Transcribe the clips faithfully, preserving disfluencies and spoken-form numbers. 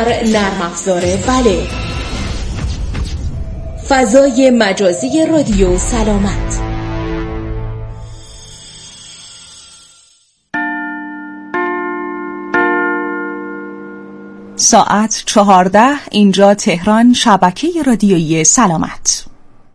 در نرم افزار بله. فضای مجازی رادیو سلامت. ساعت چهارده، اینجا تهران، شبکه رادیویی سلامت.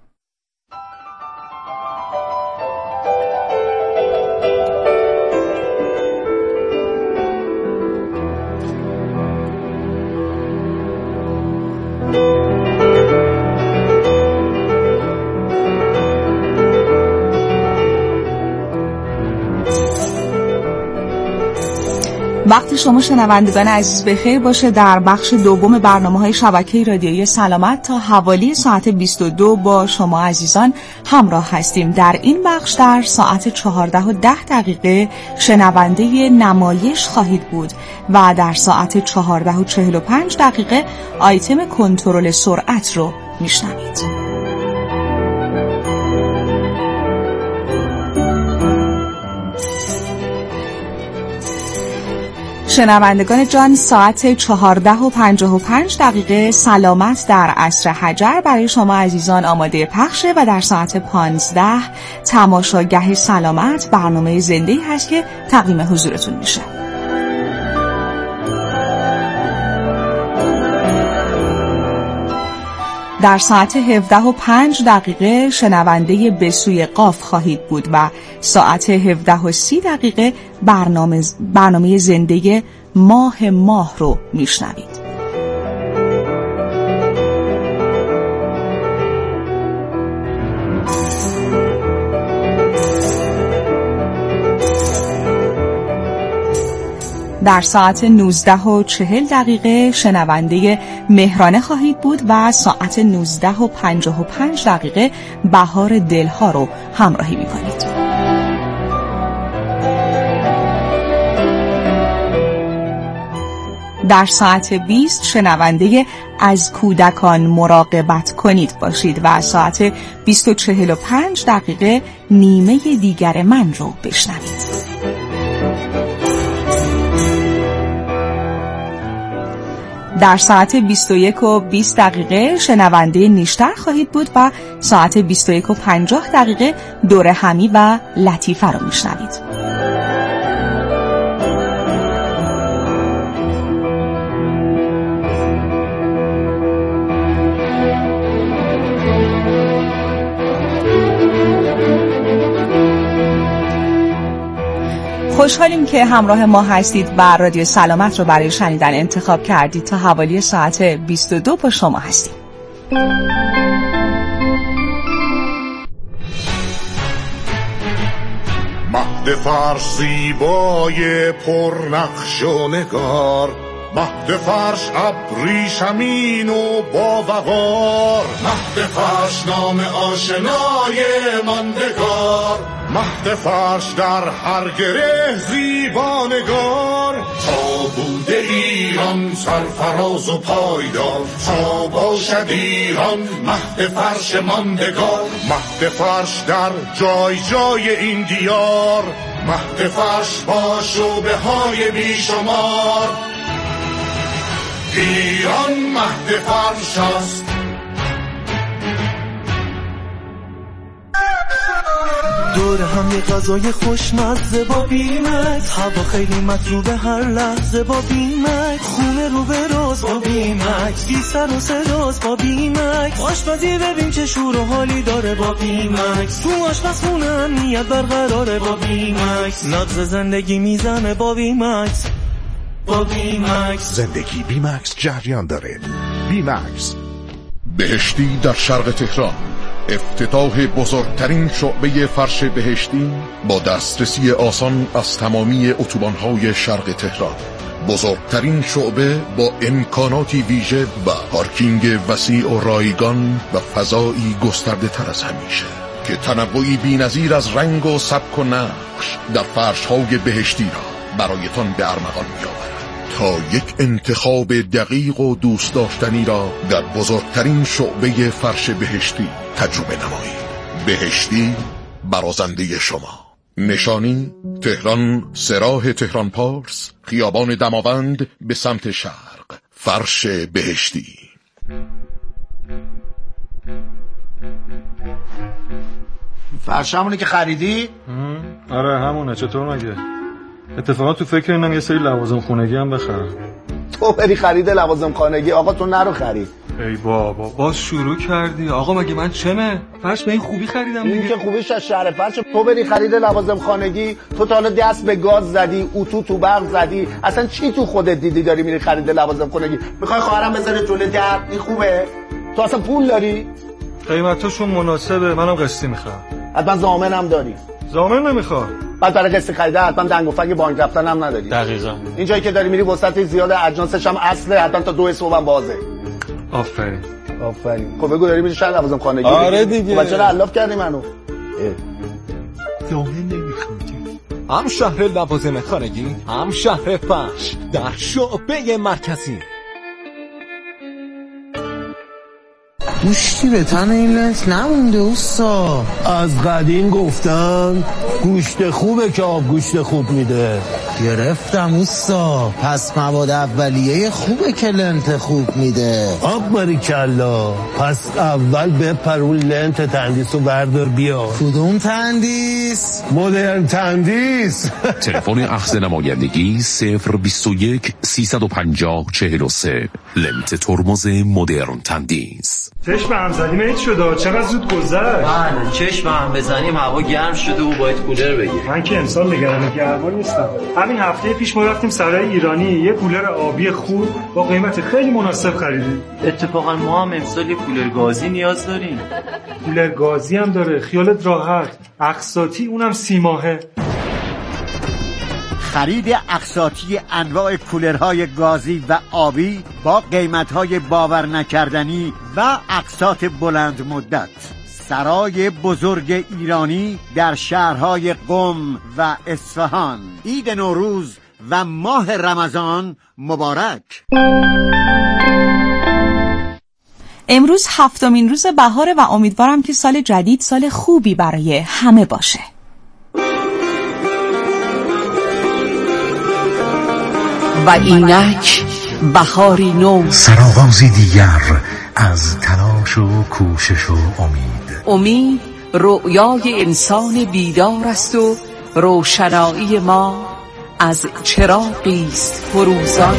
وقتی شما شنوندگان عزیز بخیر باشه. در بخش دوم برنامه‌های شبکه رادیویی سلامت تا حوالی ساعت بیست و دو با شما عزیزان همراه هستیم. در این بخش در ساعت چهارده و ده دقیقه شنونده نمایش خواهید بود و در ساعت چهارده و چهل و پنج دقیقه آیتم کنترل سرعت رو میشنوید. شنوندگان جان، ساعت چهارده و پنجاه و پنج دقیقه سلامت در عصر حجر برای شما عزیزان آماده پخشه و در ساعت پانزده تماشاگه سلامت، برنامه زنده‌ای هست که تقدیم حضورتون میشه. در ساعت هفده و پنج دقیقه شنونده به سوی قاف خواهید بود و ساعت هفده و سی دقیقه برنامه, برنامه زنده ماه ماه رو میشنوید. در ساعت نوزده و چهل دقیقه شنونده مهرانه خواهید بود و ساعت نوزده و پنجاه و پنج دقیقه بهار دلها رو همراهی می کنید. در ساعت بیست شنونده از کودکان مراقبت کنید باشید و ساعت بیست و چهل و پنج دقیقه نیمه دیگر من رو بشنوید. در ساعت بیست و یک و بیست دقیقه شنونده نیشتر خواهید بود و ساعت بیست و یک و پنجاه دقیقه دور همی و لطیفه رو میشنوید. خوشحالیم که همراه ما هستید و رادیو سلامت رو برای شنیدن انتخاب کردید. تا حوالی ساعت بیست و دو با شما هستیم. مهد فرش زیبای پرنقش و نگار، مهد فرش ابریشمین و با وقار، مهد فرش نام آشنای ماندگار، مهد فرش در هر گره زیبانگار. تا بوده ایران سرفراز و پایدار، تا باشد ایران مهد فرش ماندگار. مهد فرش در جای جای این دیار، مهد فرش با شعبه های بیشمار. ایران مهد فرش است. دور هم یه غذای خوشمزه با بیمکس، هوا خیلی مطلوبه هر لحظه با بیمکس، خونه رو به راز با بیمکس، بی سر و صداست با بیمکس، آشپزی ببین چه شور و حالی داره با بیمکس، تو آشپزخونه امنیت برقراره با بیمکس، نبض زندگی میزنه با بیمکس. با بیمکس زندگی بیمکس جریان داره. بیمکس. بهشتی در شرق تهران، افتتاح بزرگترین شعبه فرش بهشتی با دسترسی آسان از تمامی اتوبان‌های شرق تهران. بزرگترین شعبه با امکاناتی ویژه و پارکینگ وسیع و رایگان و فضایی گسترده تر از همیشه که تنوعی بی‌نظیر از رنگ و سبک و نقش در فرش‌های بهشتی را برایتان به ارمغان می‌آورد. تا یک انتخاب دقیق و دوست داشتنی را در بزرگترین شعبه فرش بهشتی تجربه نمایید. بهشتی برازنده شما. نشانی تهران، سراح تهران پارس، خیابان دماوند به سمت شرق، فرش بهشتی. فرش همونه که خریدی؟ آره همونه. چطور مگه؟ اتفاقا تو فکر اینم یه سری لوازم خونگی هم بخرم. تو بری خرید لوازم خانگی؟ آقا تو نرو خرید. ای بابا باز شروع کردی. آقا مگه من چمه؟ فرش به این خوبی خریدم دیگه. این که خوبیش از شهر فرش. تو بری خرید لوازم خانگی، تو تا حالا دست به گاز زدی، اتو تو برق زدی، اصلا چی تو خودت دیدی داری میری خرید لوازم خانگی؟ میخوای خواهرم بذاره جلوی در؟ این خوبه؟ تو اصلا پول داری؟ قیمتاشون مناسبه، منم قسطی میخوام. حتما ضامنم داری؟ ضامن نمیخوام. بعد برای قسط خریده حتما دنگ و فنگ بانک رفتن هم نداری. دقیقاً. این جایی که داری میری وسط زیاد اجناسش هم اصله، حتما تا دو صبح هم بازه. آفرین. آفرین. خب بگو داری میری شهر لوازم خانگی؟ آره دیگه. خب چرا الاف کردی منو؟ ضامن نمیخوادی. هم شهر لوازم خانگی، هم شهر فرش در شعبه مرکزی. گوشتی به تن این لنت نمونده اوستا. از قدیم گفتن گوشت خوبه که آب گوشت خوب میده. گرفتم اوستا. پس مواد اولیه خوبه که لنت خوب میده. آب باریکلا. پس اول بپر اون لنت تندیس رو بردار بیا. کدوم تندیس؟ مدرن تندیس. تلفن اخذ نمایندگی صفر بیست و یک سیصد و پنجاه چهل و سه. لنت ترمز مدرن تندیس. چشم هم زدیم عید شده. چقدر زود گذشت. بله چشم هم بزنیم هوا گرم شده و باید کولر بگیر. من که امسال نگران گرما نیستم. همین هفته پیش ما رفتیم سرای ایرانی یه کولر آبی خوب با قیمت خیلی مناسب خریدیم. اتفاقا ما هم امسال یه کولر گازی نیاز داریم. کولر گازی هم داره، خیالت راحت. اقساطی اونم سی ماهه. خرید اقساطی انواع کولرهای گازی و آبی با قیمت‌های باور نکردنی و اقساط بلند مدت. سرای بزرگ ایرانی در شهرهای قم و اصفهان. عید نوروز و ماه رمضان مبارک. امروز هفتمین روز بهاره و امیدوارم که سال جدید سال خوبی برای همه باشه. و اینک بهاری نو، سرآغازی دیگر از تلاش و کوشش و امید. امید رؤیای انسان بیدار است و روشنایی ما از چراغی است فروزان.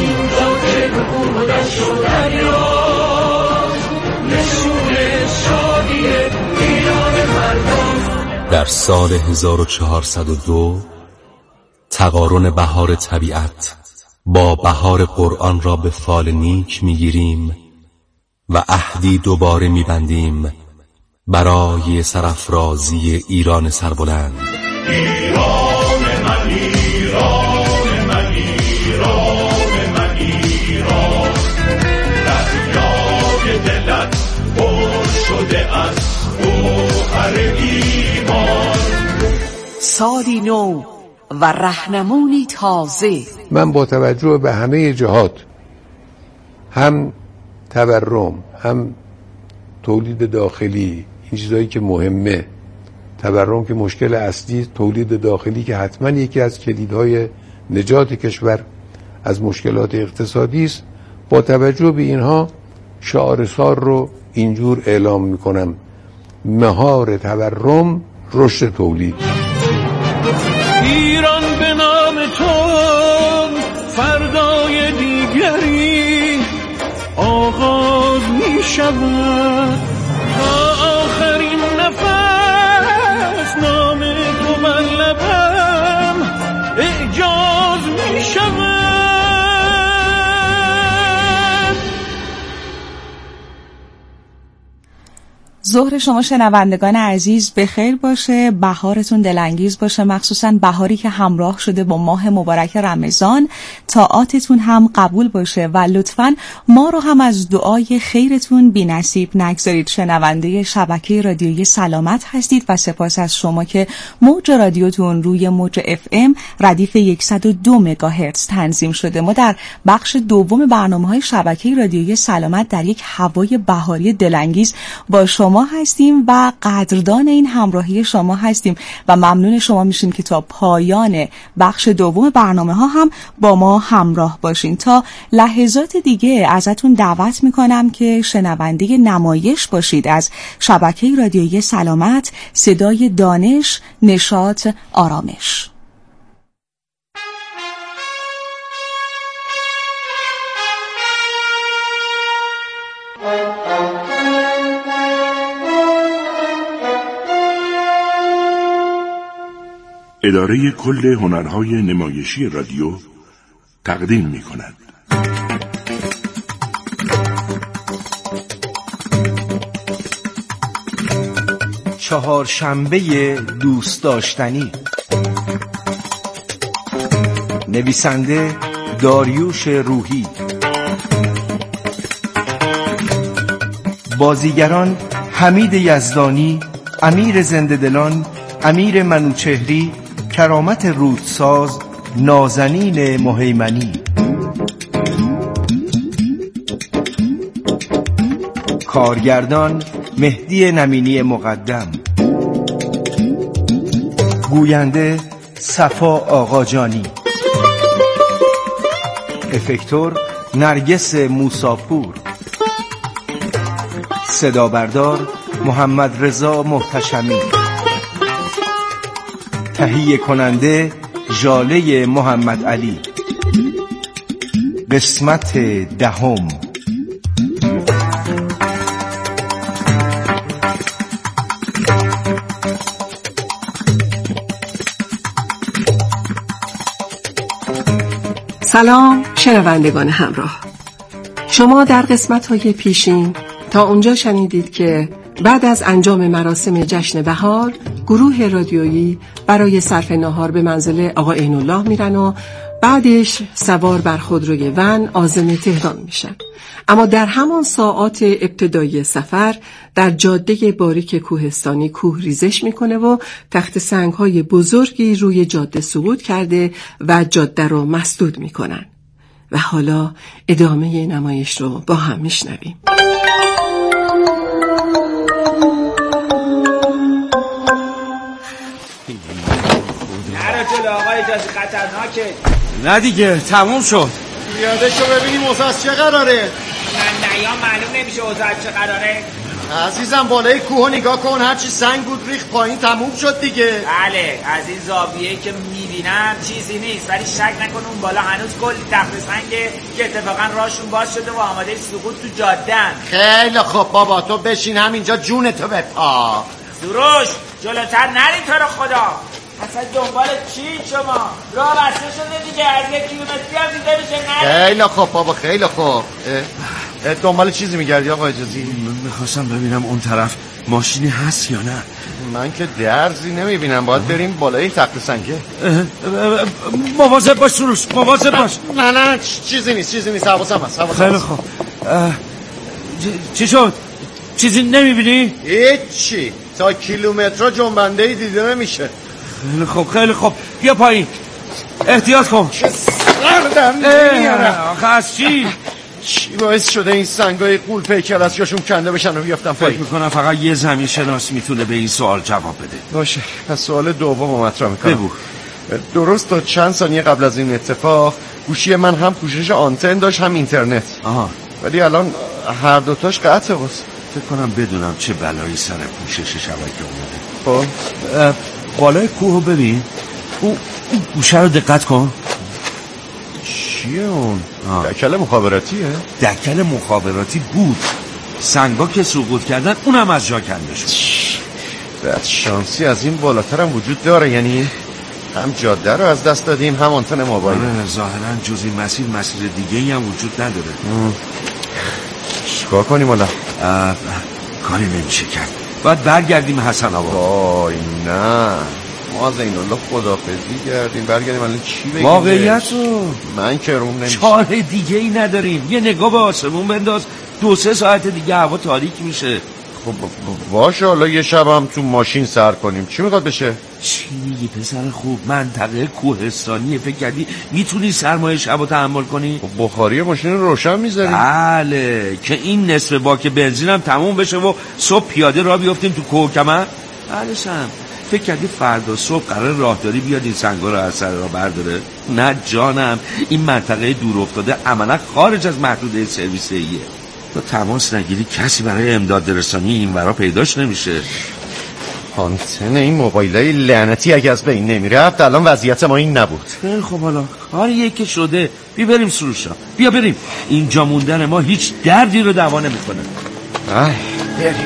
در سال هزار و چهارصد و دو تقارن بهار طبیعت با بهار قرآن را به فال نیک میگیریم و عهدی دوباره میبندیم برای سرافرازی ایران سربلند. ایران من ایران من ایران من ایران، دریای دلت پر شده از گوهر ایمان. سالی نو و رهنمونی تازه. من با توجه به همه جهات، هم تورم، هم تولید داخلی، این چیزایی که مهمه، تورم که مشکل اصلی، تولید داخلی که حتما یکی از کلیدهای نجات کشور از مشکلات اقتصادی است، با توجه به اینها شعار سال رو اینجور اعلام میکنم: مهار تورم، رشد تولید. ایران به نام تو فردای دیگری آغاز می شود، تا آخرین نفس نام تو بر لبم اعجاز می شود. ظهر شما شنوندگان عزیز بخیر باشه، بهارتون دلانگیز باشه، مخصوصا بهاری که همراه شده با ماه مبارک رمضان. طاعاتتون هم قبول باشه و لطفاً ما رو هم از دعای خیرتون بی نصیب نگذارید. شنونده شبکه رادیویی سلامت هستید و سپاس از شما که موج رادیوتون روی موج اف ام ردیف صد و دو مگاهرتز تنظیم شده. ما در بخش دوم برنامه‌های شبکه رادیویی سلامت در یک هوای بهاری دلانگیز با شما شما هستیم و قدردان این همراهی شما هستیم و ممنون شما میشیم که تا پایان بخش دوم برنامه ها هم با ما همراه باشین. تا لحظات دیگه ازتون دعوت میکنم که شنونده نمایش باشید از شبکه رادیویی سلامت، صدای دانش، نشاط، آرامش. اداره کل هنرهای نمایشی رادیو تقدیم می کند. چهارشنبه دوست داشتنی. نویسنده داریوش روحی. بازیگران حمید یزدانی، امیر زنده‌دلان، امیر منوچهری، کرامت رودساز، نازنین مهیمنی. کارگردان مهدی نمینی مقدم. گوینده صفا آقاجانی. افکتور نرگس موساپور. صدا بردار محمد رضا محتشمی. تهیه کننده ژاله محمد علی. قسمت دهم. سلام شنوندگان همراه. شما در قسمت‌های پیشین تا اونجا شنیدید که بعد از انجام مراسم جشن بهار، گروه رادیویی برای صرف ناهار به منزل آقا عین الله میرن و بعدش سوار بر خودروی ون عازم تهران میشن. اما در همان ساعات ابتدایی سفر در جاده باریک کوهستانی کوه ریزش میکنه و تخت سنگ‌های بزرگی روی جاده سقوط کرده و جاده رو مسدود میکنن. و حالا ادامه نمایش رو با هم میشنویم. نرو جلو آقای جاده خطرناکه. نه دیگه تموم شد. پیاده‌شو ببینیم اوضاع از چه قراره؟ نه نه یا معلوم نمیشه اوضاع از چه قراره. عزیزم بالای کوه نگاه کن، هرچی سنگ بود ریخت پایین، تموم شد دیگه. بله از این زاویه‌ای که میبینم چیزی نیست، ولی شک نکن اون بالا هنوز کلی تخت سنگه که اتفاقا راهشون باز شده و آماده سقوط تو جاده‌ان. خیلی خب بابا تو بشین همینجا جونتو بپا. سروش جلوتر نری تو رو خدا. اصلا دنبال چی شما؟ راه بسته شده دیگه، از یک کیلومتری هم دیده میشه نری. خیلی خوب بابا خیلی خوب. دنبال چیزی میگردی آقا اجازی؟ من میخواستم ببینم اون طرف ماشینی هست یا نه. من که درزی نمیبینم، باید بریم بالای تخت سنگه. مواظب باش سروش، مواظب باش. نه نه چیزی نیست چیزی نیست، حواسم هست حواسم. خیلی خوب. چی شد؟ چیزی نمیبینی؟ هیچی، تا کیلومترها جنبنده‌ای دیده نمیشه. خیلی خوب خیلی خوب، بیا پایین، احتیاط کن. چه سردم نمیاره آخه از چی؟ چی باعث شده این سنگای قول پیکر از جاشون کنده بشن و بیافتن پایین؟ فکر میکنم فقط یه زمین شناس میتونه به این سوال جواب بده. باشه پس سوال دوم مطرح میکنم. بگو. درست تا چند ثانیه قبل از این اتفاق گوشی من هم پوشش آنتن داشت هم اینترنت. آها. ولی الان هر دوتاش قطعه. واسه فکر کنم بدونم چه بلایی سر پوشش شبکه اومده. خب بالای کوهو ببین، اون گوشه رو دقت کن. چیه اون؟ دکل مخابراتیه؟ دکل مخابراتی بود. سنگا که سقوط کردن اونم از جا کنده شد. بعد شانسی از این بالاتر هم وجود داره، یعنی هم جاده رو از دست دادیم هم آنتن موبایل. ظاهرا جز این مسیر مسیر دیگه ای هم وجود نداره. چیکار کنیم حالا؟ کاری نمیشه کرد، باید برگردیم حسن آباد. وای نه، ما از این الله خدافظی کردیم، برگردیم الان چی بگیم؟ واقعیت رو من که روم نمیشه. چاره دیگه ای نداریم. یه نگاه به آسمون بنداز، دو سه ساعت دیگه هوا تاریک میشه. باشه حالا یه شبم تو ماشین سر کنیم. چی میخواد بشه؟ چی میگی پسر خوب؟ منطقه کوهستانیه، فکر کردی میتونی سرمایه شبو تحمل کنی؟ بخاری ماشین رو روشن میذاریم. بله که این نصف باک بنزینم تموم بشه و صبح پیاده راه بیافتیم تو کوهکمر. بله شم فکر کردی فردا صبح قرار راهداری بیاد این سنگا رو از سر راه برداره؟ نه جانم، این منطقه دور افتاده عملا خارج از محدوده سرویسیه. تو تماس نگیری کسی برای امداد رسانی این ورا پیداش نمیشه. آنتن این موبایلای لعنتی اگه از بین نمیرفت الان وضعیت ما این نبود. خیلی خب حالا کاریه که شده، بیا بریم سروشا، بیا بریم. اینجا موندن ما هیچ دردی رو دوا نمیکنه. ای بریم.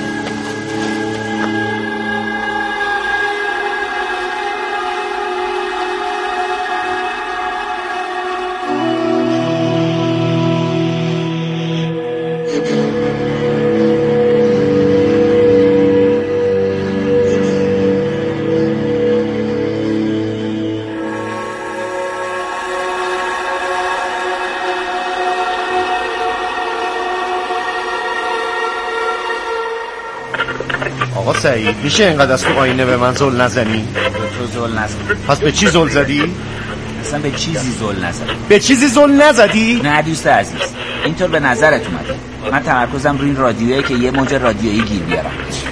آقا سعید میشه اینقدر از تو آینه به من زل نزنی؟ تو زل نزدی. پس به چی زل زدی؟ اصلا به چیزی زل نزدی. به چیزی زل نزدی؟ نه دوست عزیز، اینطور به نظرت اومده من تمرکزم روی این رادیویی که یه موج رادیویی گیر بیارم.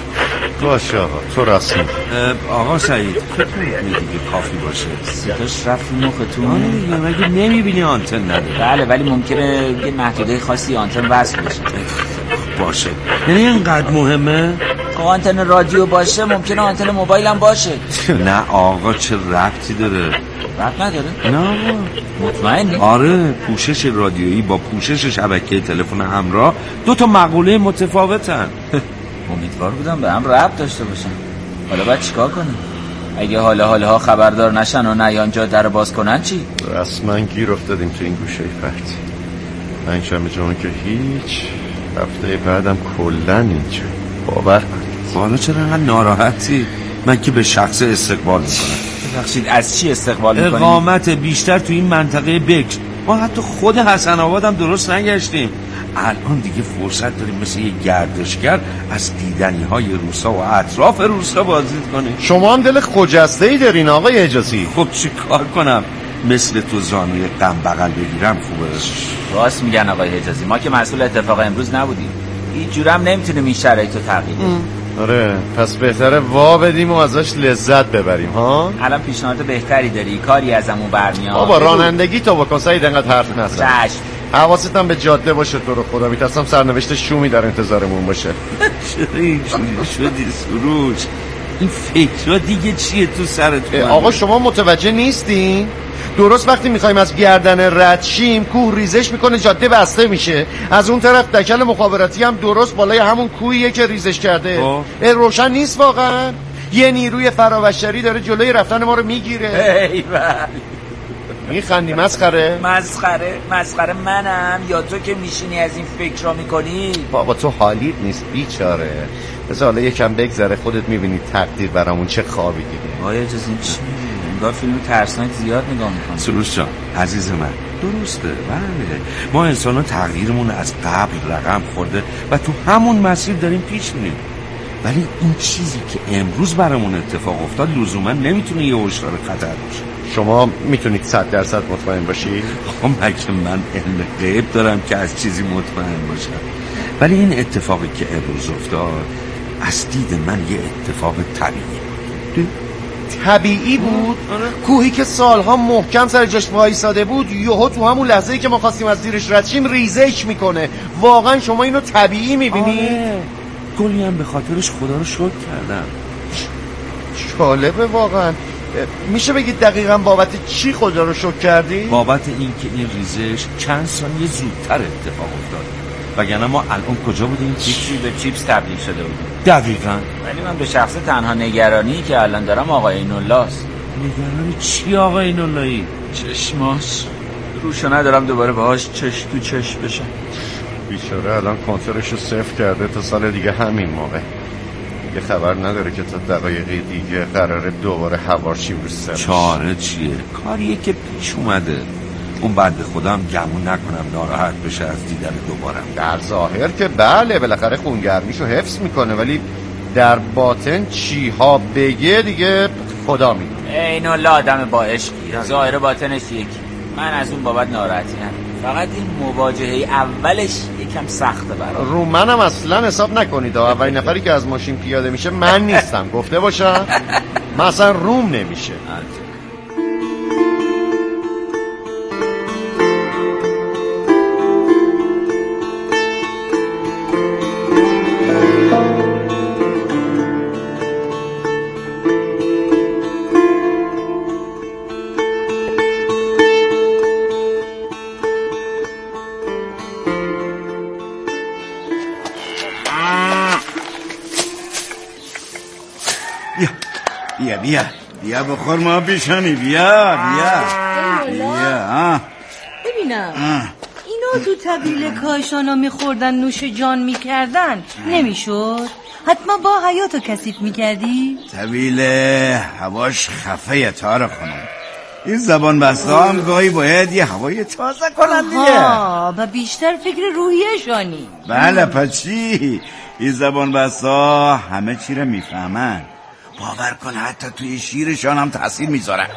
باشه آقا تو راست میگی. آقا سعید فکر می‌کنی دیگه کافی باشه؟ صداش رفت مختون. آره دیگه مگه نمیبینی آنتن نداره؟ بله ولی ممکنه یه محدوده خاصی آنتن وصل بشه. باشه یعنی اینقدر مهمه؟ آنتن رادیو باشه ممکنه آنتن موبایل هم باشه. نه آقا چه ربطی داره؟ ربط نداره؟ نه آقا مطمئنی؟ آره پوشش رادیویی با پوشش شبکه تلفن همراه دو تا مقوله متفاوتن. امیدوار بودم به هم ربط داشته باشن. حالا باید چیکار کنیم؟ اگه حالا حالا ها خبردار نشن و نیان جا در باز کنن چی؟ رسما گیر افتادیم تو این گوشه فرد. من شمه جان که هیچ، هفته بعدم کلن اینجا. باور کنید. حالا چرا انقدر ناراحتی؟ من که به شخص استقبال میکنم. ببخشید از چی استقبال میکنید؟ اقامت بیشتر تو این منطقه بکر. ما حتی خود حسن آباد هم درست نگشتیم. الان دیگه فرصت داریم مثل یه گردشگر از دیدنی های روسا و اطراف روسا بازدید کنیم. شما هم دل خجسته ای دارین آقای حجازی. خب چی کار کنم؟ مثل تو زانوی غم بغل بگیرم خوبه. راست میگن آقای حجازی، ما که مسئول اتفاق امروز نبودیم. هیچ جورم نمیتونیم این شرایط رو تغییر بدیم. آره پس بهتره وا بدیم و ازش لذت ببریم ها. الان پیشنهاد بهتری داری؟ کاری ازمون برمیاد؟ بابا رانندگی تو بکن سعید، انقدر حرف نزن. چشم. حواست هم به جاده باشه. تو رو خدا میترسم سرنوشت شومی در انتظارمون باشه. چرا اینجوری شدی سروش؟ این فکرها دیگه چیه تو سرت؟ آقا شما متوجه نیستین؟ درست وقتی میخوایم از گردن رد شیم کوه ریزش میکنه، جاده بسته میشه. از اون طرف دکل مخابراتی هم درست بالای همون کوهیه که ریزش کرده. روشن نیست واقعا. یه نیروی فرابشری داره جلوی رفتن ما رو میگیره. ایول میخندی مسخره؟ مسخره؟ مسخره منم یا تو که میشینی از این فکر را میکنی؟ بابا تو حالیت نیست بیچاره. بس حالا یکم بگذره خودت میبینی تقدیر برامون چه خوابی دیدیم. آیا اجازه چی؟ انگار فیلم ترسناک زیاد نگاه میکنم. سروش جان عزیز من درسته، بله ما انسان ها تقدیرمون از قبل رقم خورده و تو همون مسیر داریم پیش میریم، ولی این چیزی که امروز برامون اتفاق افتاد لزوما نمیتونه یه هشدار خطر باشه. شما میتونید صد درصد مطمئن باشی؟ خب مگه من علم غیب دارم که از چیزی مطمئن باشم؟ ولی این اتفاقی که امروز افتاد از دید من یه اتفاق طبیعی بود. طبیعی بود؟ کوهی که سالها محکم سر جاش وایساده بود یهو تو همون لحظه‌ای که ما خواستیم از زیرش رد شیم ریزش میکنه. واقعا شما اینو طبیعی میبینی؟ آره. گلی هم به خاطرش خدا رو شکر کردم. جالبه واقعا. میشه بگید دقیقا بابت چی خدا رو شکر کردی؟ بابت این که این ریزش چند ثانیه زودتر اتفاق افتاد، وگرنه ما الان کجا بودیم؟ چیپسی به چیپس تبدیل شده بودیم. دقیقاً. ولی من به شخص تنها نگرانی که الان دارم آقای اینالله است. نگرانی چی آقای ایناللهی؟ چشماش روشو ندارم دوباره باهاش چش تو چش بشم. بیچاره الان کنترلشو صفر کرده تا سال دیگه همین موقع. یه خبر نداره که تا دقایقی دیگه قراره دوباره هواشیم رو سرش. چاره چیه؟ کاریه که پیش اومده. اون بنده خودم گمون نکنم ناراحت بشه از دیدن دوبارم. در ظاهر که بله، بالاخره خونگرمیشو حفظ میکنه، ولی در باطن چی ها بگه دیگه خدا میدونه. اینو آدم با عشقی، ظاهر باطنش یکی. من از اون بابت ناراحتی ندارم، فقط این مواجهه اولش یکم سخته برام. رو منم اصلا حساب نکنید، اولین نفری که از ماشین پیاده میشه من نیستم، گفته باشم. من اصلا روم نمیشه. بیا بیا بیا بخور ما پیشانی، بیا بیا بیا. ببینم اینا تو طویل کاشانا میخوردن نوش جان میکردن نمیشد؟ حتما با حیاتو کثیف میکردی؟ طویل هواش خفه تار خونم، این زبان بسته هم گاهی باید یه هوای تازه کنن دیگه. آها، و بیشتر فکر روحیشانی. بله پس چی؟ این زبان بسته همه چی رو میفهمن، باور کن حتی توی شیرشان هم تأثیر میذارن.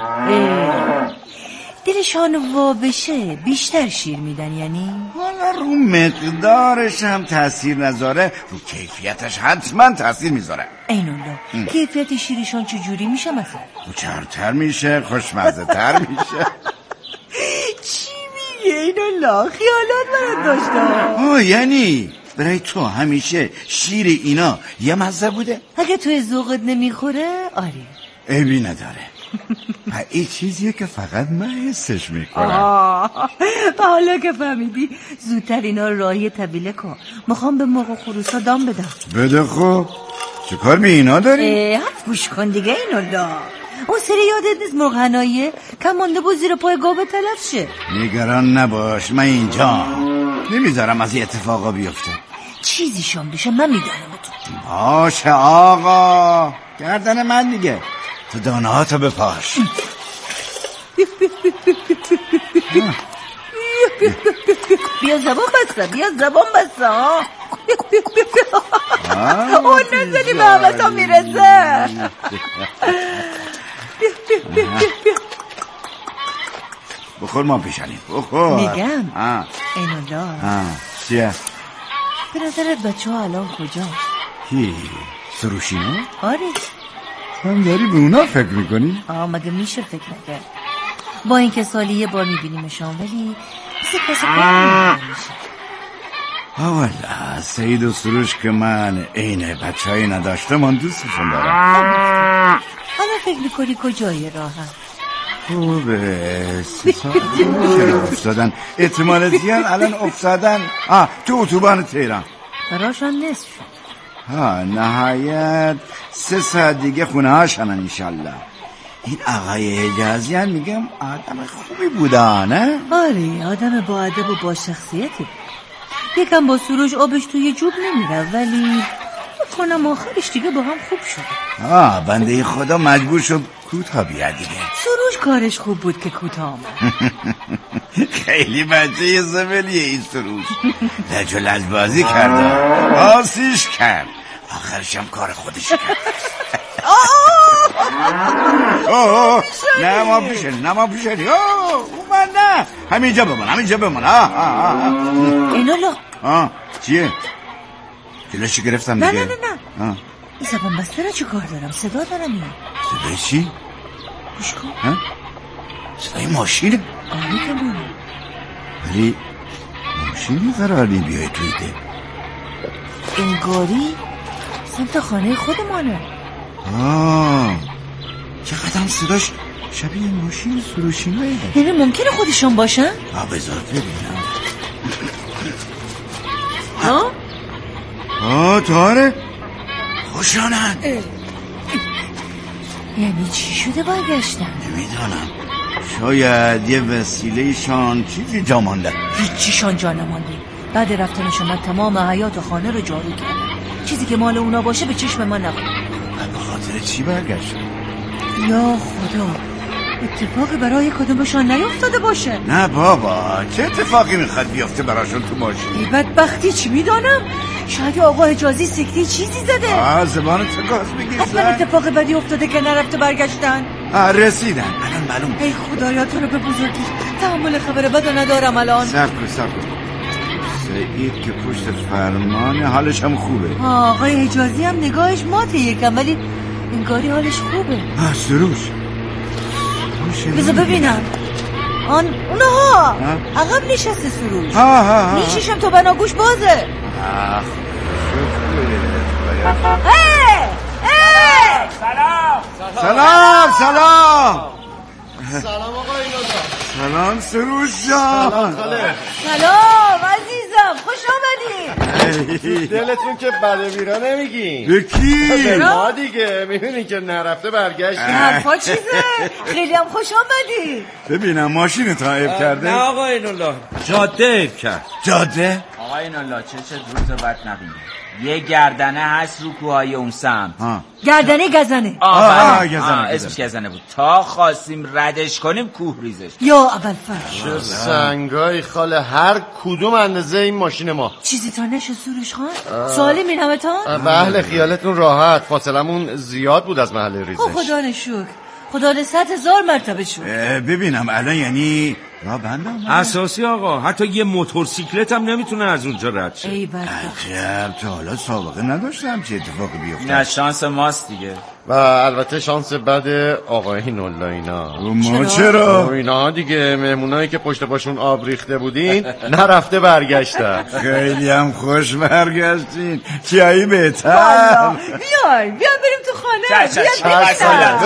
دلشان وا بشه بیشتر شیر میدن یعنی؟ حالا رو مقدارش هم تأثیر نذاره، رو کیفیتش حتما تأثیر میذاره. اینالله کیفیت شیرشان چجوری میشه مثلا؟ کوچرتر میشه، خوشمزه تر میشه. چی میگه اینالله؟ خیالات برات داشتم. آه یعنی برای تو همیشه شیر اینا یه مزه بوده؟ اگه توی ذوقت نمیخوره آره. عیبی نداره. این چیزیه که فقط من حسش میکنم. حالا که فهمیدی زودتر اینا راهی طویله کن، میخوام به مرغ و خروسا دام بدم. بده خب، چه کار به اینا داری؟ حرف گوش کن دیگه اینالله. اون سری یادت نیست مرغ حنایه کم مانده بود زیر پای گاوه تلف شه؟ نگران نباش، من اینجا نمیذارم از این اتفاقا بیفته. چیزی شام بشه من میدانم تو. باشه آقا، گردن من دیگه، تو دانه ها تو بپاش. بیا زبان بسته، بیا زبان بسته ها. اون نزدی به همه تا میرسه. بخور ما پیشنیم، بخور. میگم اینالله چیه؟ به نظرت بچه ها الان کجا؟ کی؟ سروشینو؟ آره. هم داری به اونا فکر میکنی؟ آه مگه میشه فکر نکرد؟ با اینکه سالی یه بار میبینیمشان ولی مثل کسی کار میشه. اولا سید و سروش که من اینه بچه هایی نداشته من دوستشون دارم. حالا فکر میکنی کجای راه هم؟ خوبه سه ساعت چرا افتادن؟ احتمال زیاد الان افتادن آه تو اتوبان تهران. براشان نصف ها نهایت سه ساعت دیگه خونه هاشنن انشالله. این آقای حجازی هم میگم آدم خوبی بوده نه؟ آره آدم با ادب و با شخصیتی. یکم با سروش آبش توی جوب نمیره ولی کنم آخرش دیگه با هم خوب شد. آه بنده خدا مجبور شد کوتاه بیاد دیگه. سروش کارش خوب بود که کوتاه آمد. خیلی بچه زبلیه این سروش. لجلج بازی کرده، آسیش کرد، آخرشم کار خودش کرد. اوه نه ما پیشه نه ما پیشه اوه من نه همینجا بمون همینجا بمون. اینالله آه چیه؟ جلوشی گرفتم نه دیگه. نه نه نه این زبان بسته را چه کار دارم؟ صدا دارم این. صدای چی؟ گوش کن. صدای ماشینه؟ آره که مونه. ولی ماشینی قراری بیای توی ده. انگاری سمت خانه خودمانه. آه چقدر هم صداش شبیه ماشین سروشینایی ده. یعنی ممکنه خودشون باشن؟ آه بذار ببینم. ها؟ آه تاره خوشانن. یعنی چی شده برگشتن؟ نمیدانم، شاید یه وسیله شان چیزی جا مانده. هیچیشان جا نمانده. بعد رفتنشون من تمام حیات خانه رو جارو کردم. چیزی که مال اونا باشه به چشم من نخورد. به خاطر چی برگشت؟ یا خدا اتفاقی برای کدومشان نیفتاده باشه؟ نه بابا، چه اتفاقی میخواد بیفته براشون تو ماشین؟ ای بدبختی چی میدانم؟ شاید آقا حجازی سکته چیزی زده. آه زبان تکاز بگیر. حتما اتفاق بدی افتاده که نرفته برگشتن. آه رسیدن الان معلوم. ای خدایا تو رو به بزرگی، تحمل خبر بدو ندارم الان. صبر کن صبر کن. سعید که پشت فرمانه، حالش هم خوبه. آقای حجازی هم نگاهش ماته یکم، ولی انگاری حالش خوبه. آه سروش بذار ببینم. آن اونها عقب نشسته سروش. ها ها ها. نیششم تو بناگوش بازه. آخ ای ای سلام سلام سلام سلام آقا اینودا. سلام سروش جان. سلام خاله. سلام عزیزم، خوش آمدی. دلتون که بده بیرا نمیگین. به کی؟ ما دیگه میبینین که نرفته برگشت. حرفا چیزه؟ خیلی هم خوش آمدی. ببینم ماشین تا عیب کرده؟ نه آقا اینالله، جاده عیب کرد. جاده؟ آقا اینالله چه چه روز بد نبینه. یه گردنه هست رو کوهای اون سمت. گردنه گزنه. آه, آه, آه گزنه, آه گزنه. اسمش گزنه بود. تا خواستیم ردش کنیم کوه ریزش. یا اول فرش. چه سنگای خاله، هر کدوم اندازه این ماشین ما. چیزی تا نشد سروش خان؟ سوالی مینمه تا؟ بله خیالتون راحت، فاصلمون زیاد بود از محل ریزش. خب خدا نشکر، خدا صد هزار مرتبه شد. ببینم الان یعنی را بندم اساسی آقا، حتی یه موتورسیکلت هم نمیتونه از اونجا رد شه. ای بدبخت. عجب، تا حالا سابقه نداشتم چه اتفاقی بیفته. نه شانس ماست دیگه. و البته شانس بد آقای نولا اینا. ما چرا؟ اینا دیگه مهمونایی که پشت پاشون آب ریخته بودین نرفته برگشتن. خیلی هم خوش برگشتین، چیایی بهتر. بیای بیای بریم تو خانه. چه چه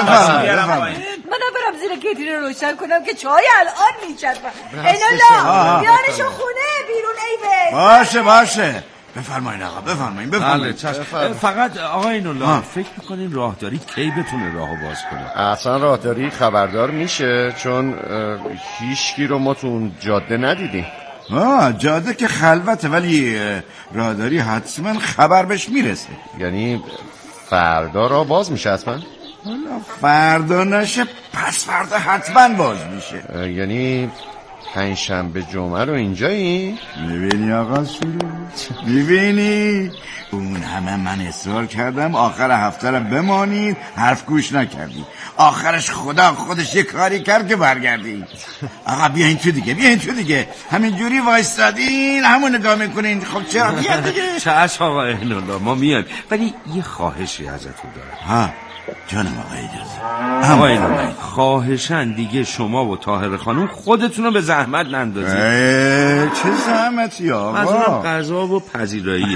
چه منم برم زیر کتری رو روشن کنم که چای الان میچسبم. اینالا بیارشو خونه بیرون ای بی. باشه باشه بفرمایین آقا، بفرمایین بفرمایین. فقط آقا اینالله فکر میکنین راهداری کی بتونه راهو باز کنه؟ اصلا راهداری خبردار میشه، چون هیچکی رو ما تو اون جاده ندیدیم. آه جاده که خلوته، ولی راهداری حتما خبر بهش میرسه. یعنی فردا راه باز میشه حتما؟ حالا فردا نشه پس فردا حتما باز میشه. یعنی پنجشنبه جمعه رو اینجایی؟ میبینی آقا سروش؟ میبینی؟ اون همه من اصرار کردم آخر هفته رو بمانید، حرف گوش نکردی. آخرش خدا خودش یه کاری کرد که برگردی. آقا بیاین تو دیگه، بیاین تو دیگه. همین جوری وایستادین همون نگاه میکنین. خب چرا بیاین دیگه؟ چشم آقا اینالله ما میایم، ولی یه خواهشی ازتون دارم. ها جانم آقا اجازه. آقا اینالله خواهشن دیگه شما و طاهر خانم خودتون رو به زحمت نندازید. چه زحمتی آقا؟ منظورم غذا و پذیراییه.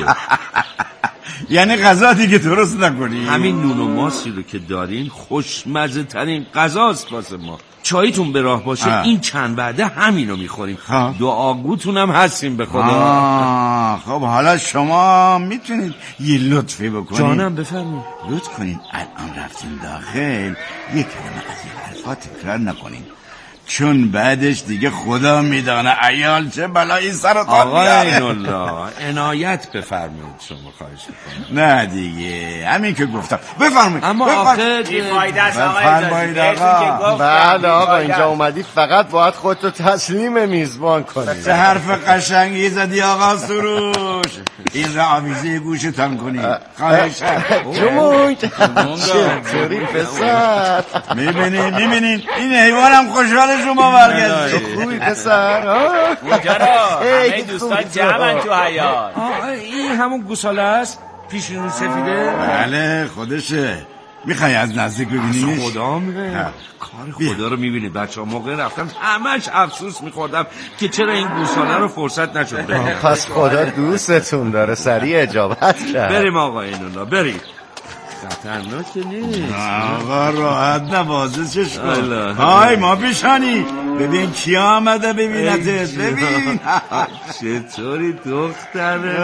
یعنی غذا دیگه درست نکنی؟ همین نون و ماسی رو که دارین خوشمزه ترین غذاست واسه ما. چایتون به راه باشه آه. این چند بعده همینو میخوریم. دعاگوتون هم هستیم به خدا. خب حالا شما میتونید یه لطفی بکنید؟ جانم بفرمایید. لطف کنید الان رفتیم داخل یه کلمه از این حرفا تکرار نکنین، چون بعدش دیگه خدا میدانه عیال چه بلایی سرتان میاره. آقا اینالله عنایت بفرمایید، شما خواهش میکنم. نه دیگه همین که گفتم بفرمایید. اما آخه بیفایده است آقا اجازه. بله آقا اینجا اومدی فقط باید خودتو تسلیم میزبان کنی. چه حرف قشنگی زدی آقا سروش. این را آویزه گوشتان کنی خواهشم. جمونگ چطوری پسر؟ میبینین میبینین این حیوانم خوشحال شما برگشت. خوبی پسر؟ اونجا را همه دوستان جمعن تو حیات. این همون گوساله است پیشونی سفیده؟ بله خودشه. میخوای از نزدیک ببینیش؟ خدا میگه کار خدا رو میبینی. بچه ها موقع رفتم همش افسوس میخوردم که چرا این گوساله رو فرصت نشد. پس خدا دوستتون داره، سریع اجابت کرد. بریم آقا اینونا بریم. خطرناک نیست آقا، راحت نوازشش کن. های ما پیشانی ببین کی آمده ببینتت. ببین چطوری دختره،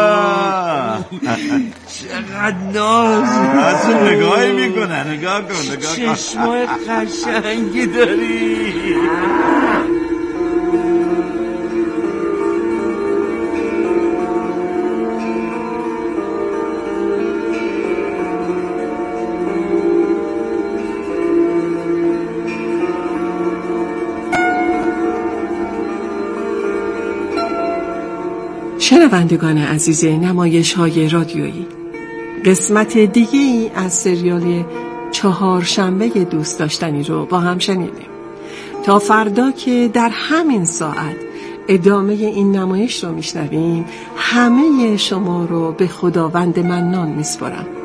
چقدر ناز از نگاهی میکنه. نگاه کن نگاه کن، چشمای قشنگی داری. شنوندگان عزیز نمایش های رادیویی، قسمت دیگه ای از سریال چهارشنبه دوست داشتنی رو با هم شنیدیم. تا فردا که در همین ساعت ادامه این نمایش رو میشنویم، همه شما رو به خداوند منان میسپارم.